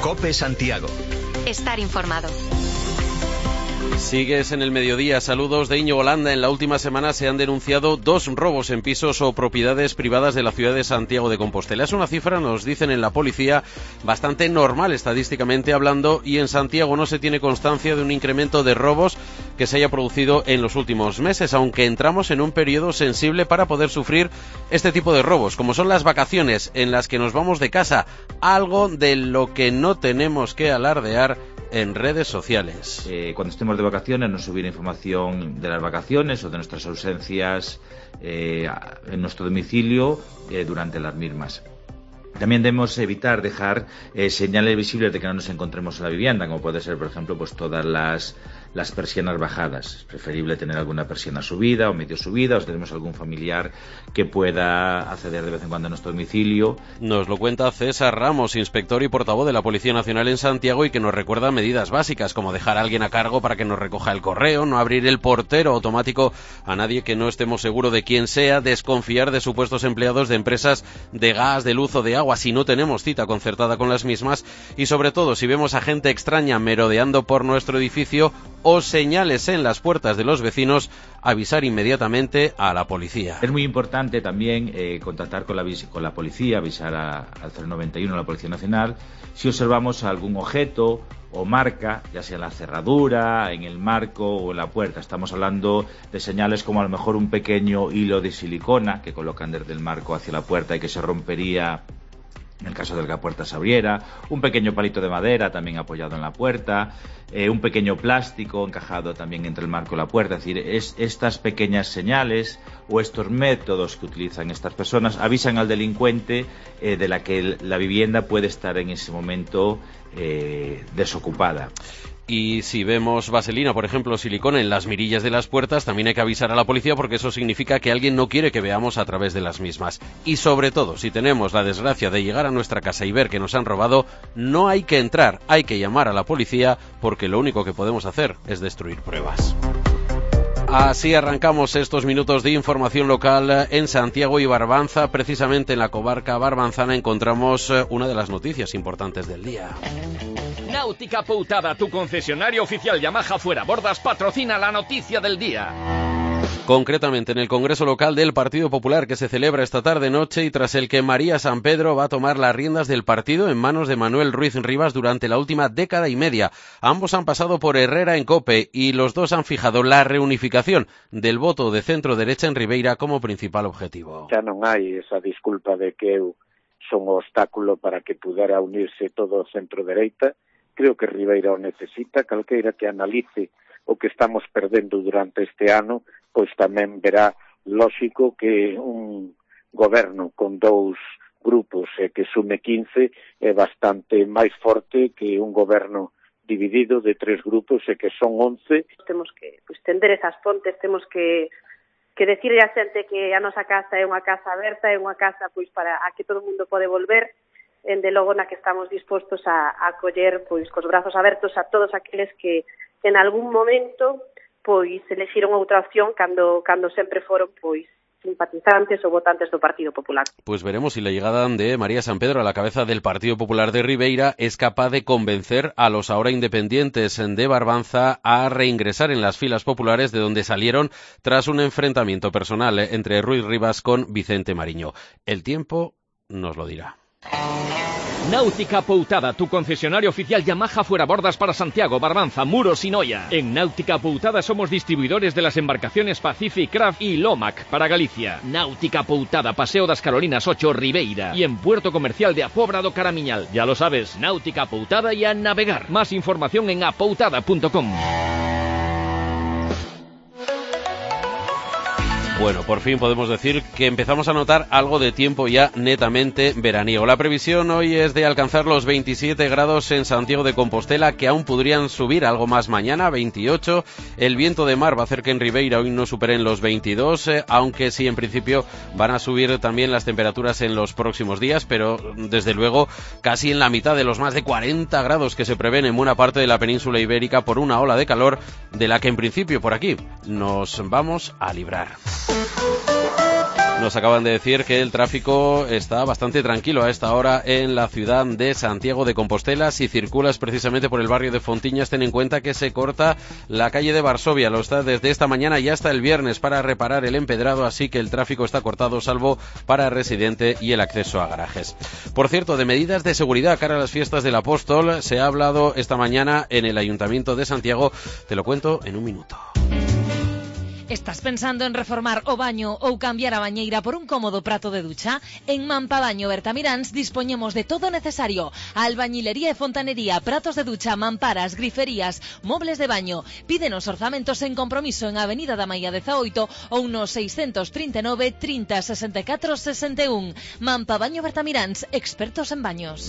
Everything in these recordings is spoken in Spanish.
COPE Santiago. Estar informado. Sigues en el mediodía. Saludos de Íñigo Landa. En la última semana se han denunciado 2 robos en pisos o propiedades privadas de la ciudad de Santiago de Compostela. Es una cifra, nos dicen en la policía, bastante normal estadísticamente hablando, y en Santiago no se tiene constancia de un incremento de robos que se haya producido en los últimos meses, aunque entramos en un periodo sensible para poder sufrir este tipo de robos, como son las vacaciones en las que nos vamos de casa, algo de lo que no tenemos que alardear en redes sociales. Cuando estemos de vacaciones, no subir información de las vacaciones o de nuestras ausencias en nuestro domicilio durante las mismas. También debemos evitar dejar señales visibles de que no nos encontremos en la vivienda, como puede ser, por ejemplo, pues todas las persianas bajadas. Es preferible tener alguna persiana subida o medio subida, o si tenemos algún familiar que pueda acceder de vez en cuando a nuestro domicilio. Nos lo cuenta César Ramos, inspector y portavoz de la Policía Nacional en Santiago, y que nos recuerda medidas básicas, como dejar a alguien a cargo para que nos recoja el correo, no abrir el portero automático a nadie que no estemos seguros de quién sea, desconfiar de supuestos empleados de empresas de gas, de luz o de agua si no tenemos cita concertada con las mismas, y sobre todo si vemos a gente extraña merodeando por nuestro edificio o señales en las puertas de los vecinos, avisar inmediatamente a la policía. Es muy importante también contactar con la policía, avisar al 091, a la Policía Nacional, si observamos algún objeto o marca, ya sea en la cerradura, en el marco o en la puerta. Estamos hablando de señales como a lo mejor un pequeño hilo de silicona que colocan desde el marco hacia la puerta y que se rompería en el caso de que la puerta se abriera, un pequeño palito de madera también apoyado en la puerta, un pequeño plástico encajado también entre el marco y la puerta. Es decir, estas pequeñas señales o estos métodos que utilizan estas personas avisan al delincuente de la que la vivienda puede estar en ese momento desocupada. Y si vemos vaselina, por ejemplo, silicona en las mirillas de las puertas, también hay que avisar a la policía, porque eso significa que alguien no quiere que veamos a través de las mismas. Y sobre todo, si tenemos la desgracia de llegar a nuestra casa y ver que nos han robado, no hay que entrar, hay que llamar a la policía, porque lo único que podemos hacer es destruir pruebas. Así arrancamos estos minutos de información local en Santiago y Barbanza. Precisamente en la comarca barbanzana encontramos una de las noticias importantes del día. Náutica Poutada, tu concesionario oficial Yamaha Fuera Bordas, patrocina la noticia del día. Concretamente en el Congreso Local del Partido Popular, que se celebra esta tarde-noche, y tras el que María San Pedro va a tomar las riendas del partido en manos de Manuel Ruiz Rivas durante la última década y media. Ambos han pasado por Herrera en COPE y los dos han fijado la reunificación del voto de centro-derecha en Ribeira como principal objetivo. Ya non hai esa disculpa de que eu son o obstáculo para que pudera unirse todo o centro-dereita. Creo que Ribeira o necesita. Calqueira que analice o que estamos perdendo durante este ano, pois tamén verá lóxico que un goberno con 2 grupos que sume 15 é bastante máis forte que un goberno dividido de 3 grupos e que son 11. Temos que tender esas pontes, temos que decirle a xente que a nosa casa é unha casa aberta, é unha casa pois para a que todo o mundo pode volver, de logo na que estamos dispostos a acoller pois cos brazos abertos a todos aqueles que en algún momento pois elixiron outra opción cando sempre foron pois simpatizantes ou votantes do Partido Popular. Pues veremos si la llegada de María San Pedro a la cabeza del Partido Popular de Ribeira es capaz de convencer a los ahora independientes de Barbanza a reingresar en las filas populares de donde salieron tras un enfrentamiento personal entre Ruiz Rivas con Vicente Mariño. El tiempo nos lo dirá. Náutica Poutada, tu concesionario oficial Yamaha Fuera Bordas para Santiago, Barbanza, Muros y Noia. En Náutica Poutada somos distribuidores de las embarcaciones Pacific, Craft y Lomac para Galicia. Náutica Poutada, Paseo das Carolinas 8, Ribeira. Y en Puerto Comercial de Apobra do Caramiñal. Ya lo sabes, Náutica Poutada y a navegar. Más información en apoutada.com. Bueno, por fin podemos decir que empezamos a notar algo de tiempo ya netamente veraniego. La previsión hoy es de alcanzar los 27 grados en Santiago de Compostela, que aún podrían subir algo más mañana, 28. El viento de mar va a hacer que en Ribeira hoy no superen los 22, aunque sí en principio van a subir también las temperaturas en los próximos días, pero desde luego casi en la mitad de los más de 40 grados que se prevén en buena parte de la península ibérica por una ola de calor de la que en principio por aquí nos vamos a librar. Nos acaban de decir que el tráfico está bastante tranquilo a esta hora en la ciudad de Santiago de Compostela. Si circulas precisamente por el barrio de Fontiñas, ten en cuenta que se corta la calle de Varsovia. Lo está desde esta mañana y hasta el viernes para reparar el empedrado, así que el tráfico está cortado salvo para Residente y el acceso a garajes. Por cierto, de medidas de seguridad cara a las fiestas del Apóstol se ha hablado esta mañana en el Ayuntamiento de Santiago. Te lo cuento en un minuto. Estás pensando en reformar o baño ou cambiar a bañeira por un cómodo prato de ducha? En Mampabaño Bertamiráns dispoñemos de todo necesario: albañilería e fontanería, pratos de ducha, mamparas, griferías, mobles de baño. Pídenos orzamentos en compromiso en Avenida da Maía 18 ou no 639 30 64 61. Mampabaño Bertamiráns, expertos en baños.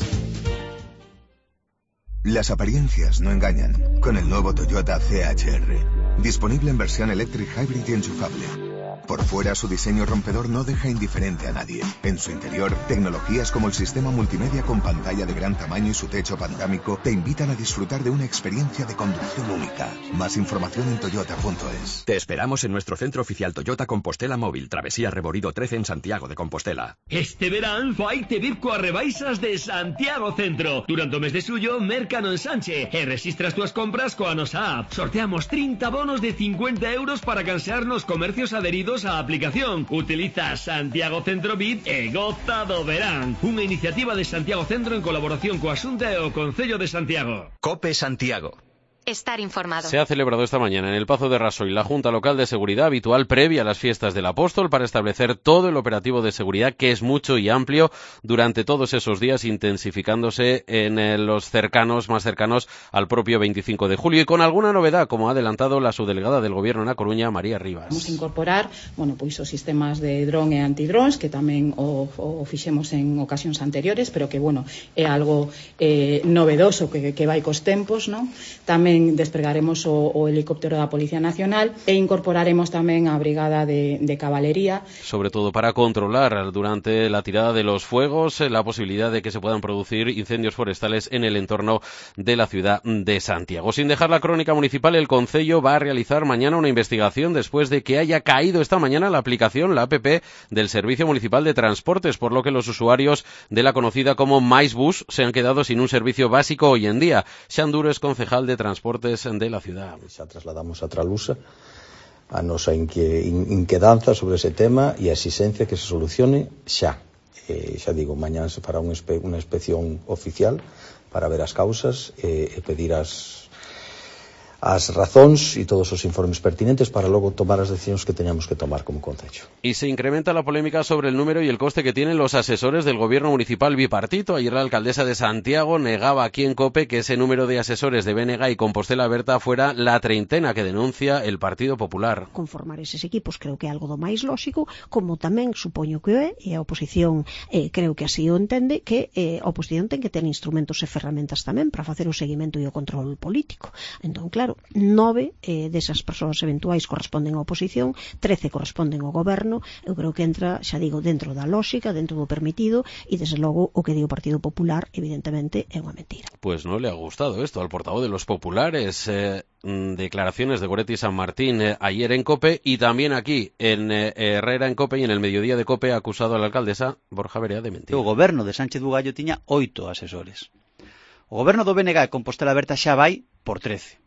Las apariencias no engañan. Con el nuevo Toyota CHR. Disponible en versión electric hybrid y enchufable. Por fuera, su diseño rompedor no deja indiferente a nadie. En su interior, tecnologías como el sistema multimedia con pantalla de gran tamaño y su techo panorámico te invitan a disfrutar de una experiencia de conducción única. Más información en toyota.es. Te esperamos en nuestro centro oficial Toyota Compostela Móvil, Travesía Reborido 13 en Santiago de Compostela. Este verán faite vir coas rebaixas de Santiago Centro. Durante o mes de suyo, merca no ensanche e rexistra as túas compras coa nosa app. Sorteamos 30 bonos de 50 euros para cansear nos comercios adheridos a aplicación. Utiliza Santiago Centro Bit e goza do verán. Unha iniciativa de Santiago Centro en colaboración coa Xunta e o Concello de Santiago. COPE Santiago. Estar informado. Se ha celebrado esta mañana en el Pazo de Rasoy la Junta Local de Seguridad habitual previa a las fiestas del Apóstol para establecer todo el operativo de seguridad, que es mucho y amplio durante todos esos días, intensificándose en los cercanos, más cercanos al propio 25 de julio, y con alguna novedad, como ha adelantado la subdelegada del Gobierno en A Coruña, María Rivas. Vamos a incorporar, pois os sistemas de dron e antidrones, que tamén o fixemos en ocasións anteriores, pero que, é algo novedoso que vai cos tempos, non? Tamén despregaremos o helicóptero da Policía Nacional e incorporaremos tamén a brigada de cabalería. Sobre todo para controlar durante la tirada de los fuegos la posibilidad de que se puedan producir incendios forestales en el entorno de la ciudad de Santiago. Sin dejar la crónica municipal, el Concello va a realizar mañana una investigación después de que haya caído esta mañana la aplicación, la app del Servicio Municipal de Transportes, por lo que los usuarios de la conocida como MaisBus se han quedado sin un servicio básico hoy en día. Xanduro es concejal de Transportes de la ciudad. Xa trasladamos a Tralusa a nosa inquedanza sobre ese tema e a exigencia que se solucione xa. Xa digo, mañán se fará unha inspección oficial para ver as causas e pedir as razóns e todos os informes pertinentes para logo tomar as decisións que teñamos que tomar como Concello. Y se incrementa la polémica sobre el número y el coste que tienen los asesores del gobierno municipal bipartito. Ayer la alcaldesa de Santiago negaba aquí en COPE que ese número de asesores de BNG y Compostela Berta fuera la treintena que denuncia el Partido Popular. Conformar eses equipos creo que é algo do máis lóxico, como tamén supoño que é, e a oposición creo que así o entende, que a oposición ten que ter instrumentos e ferramentas tamén para facer o seguimento e o control político. Entón, claro, 9 desas persoas eventuais corresponden á oposición, 13 corresponden ao goberno. Eu creo que entra, xa digo, dentro da lógica, dentro do permitido, e desde logo o que di o Partido Popular evidentemente é unha mentira. Pues no le ha gustado esto al portavoz de los populares. Declaraciones de Goretti San Martín ayer en COPE, y también aquí en Herrera en COPE, y en el mediodía de COPE ha acusado a la alcaldesa Borja Verea de mentir. O goberno de Sánchez Bugallo tiña 8 asesores. O goberno do BNG e Compostela Berta xa vai por 13.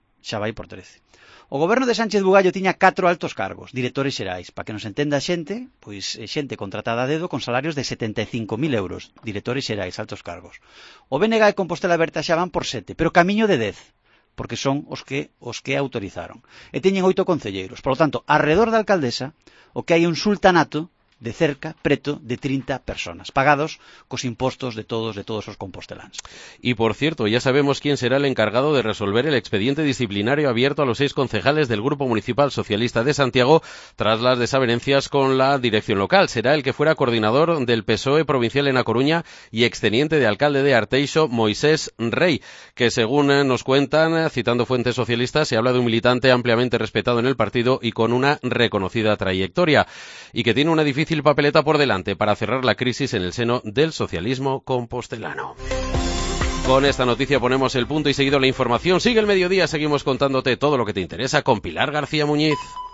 O goberno de Sánchez Bugallo tiña 4 altos cargos, directores xerais, para que nos entenda a xente, pois xente contratada a dedo con salarios de 75.000 euros, directores xerais, altos cargos. O BNG e Compostela Berta xa van por 7, pero camiño de 10, porque son os que autorizaron. E teñen 8 concelleiros. Por lo tanto, alrededor da alcaldesa, o que hai un sultanato de cerca, preto de 30 personas, pagados cos impostos de todos os composteláns. Y por cierto, ya sabemos quién será el encargado de resolver el expediente disciplinario abierto a los 6 concejales del Grupo Municipal Socialista de Santiago tras las desavenencias con la dirección local. Será el que fuera coordinador del PSOE provincial en A Coruña y exteniente de alcalde de Arteixo, Moisés Rey, que según nos cuentan, citando fuentes socialistas, se habla de un militante ampliamente respetado en el partido y con una reconocida trayectoria, y que tiene una difícil papeleta por delante para cerrar la crisis en el seno del socialismo compostelano. Con esta noticia ponemos el punto y seguido la información. Sigue el mediodía, seguimos contándote todo lo que te interesa con Pilar García Muñiz.